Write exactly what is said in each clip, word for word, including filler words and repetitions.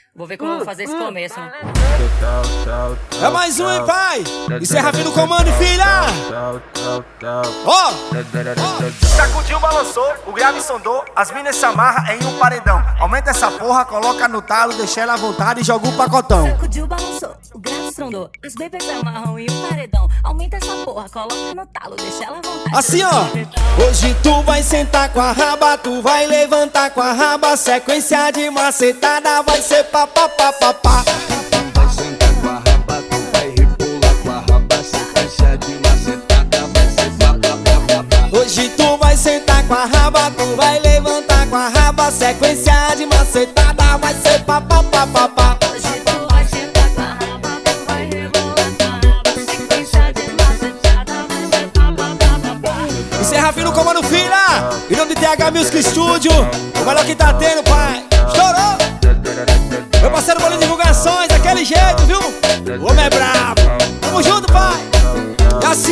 Vou ver como eu vou fazer esse começo. É mais um, hein, pai? Encerra vindo no comando, filha! Ó! Oh. Sacudiu, balançou, o grave sondou, as minas se amarram em um paredão. Aumenta essa porra, coloca no talo, deixa ela à vontade e joga o pacotão. Sacudiu, balançou, o grave estrondou, os bebês se amarram em um paredão. Aumenta essa porra, coloca no talo, deixa ela à vontade. Assim, ó. Hoje tu vai sentar com a raba, tu vai levantar com a raba. Sequência de macetada vai ser pá, pá, pá, pá, pá. Vai sentar com a raba, tu vai rebolar com a raba. Sequência de macetada vai ser pá, pá, pá, pá, pá. Hoje tu vai sentar com a raba, tu vai levantar com a raba. Sequência de macetada vai ser pá, pá, pá, pá, pá. Hoje tu vai sentar com a raba, tu vai rebolar com a raba. Sequência de macetada vai ser pá, pá, pá, pá, pá. Encerra vindo no comando, filha! Em nome de T H Music Studio, o melhor que tá tendo, pai. Estourou! Meu parceiro Bolinho Divulgações, daquele jeito, viu? O homem é brabo. Tamo junto, pai. É assim,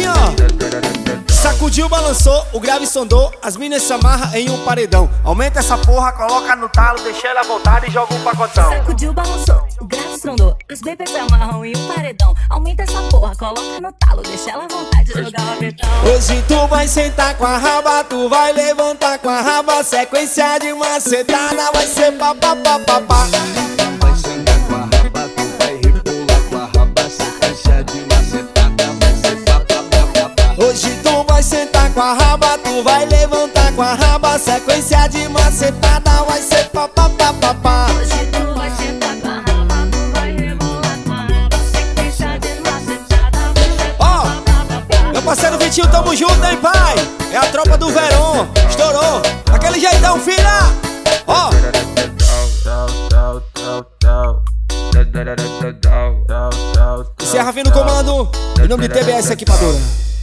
ó. Sacudiu, balançou, o grave sondou, as minas se amarram em um paredão. Aumenta essa porra, coloca no talo, deixa ela à vontade e joga um pacotão. Sacudiu, balançou, o grave estrondou, os bebês se amarram em um paredão. Aumenta essa porra, coloca no talo, deixa ela à vontade de jogar o rabetão. Hoje tu vai sentar com a raba, tu vai levantar com a raba. Sequência de macetada vai ser pá, pá, pá, pá, pá. Vai sentar com a raba, tu vai rebolar com a raba. Sequência de macetada vai ser pá, pá, pá, pá, pá. Hoje tu vai sentar com a raba, tu vai levantar com a raba. Sequência de macetada vai ser pá, pá, pá, pá, pá. Hoje tu vai sentar com a raba, tu vai rebolar com a raba. Sequência de macetada vai ser pá, Ó, pá, pá, pá, pá. meu parceiro Vitinho, tamo junto, hein, pai? É a tropa do Verão, estourou. Aquele jeitão, filha! Ó, encerra vindo no comando, em nome de T B S Equipadora.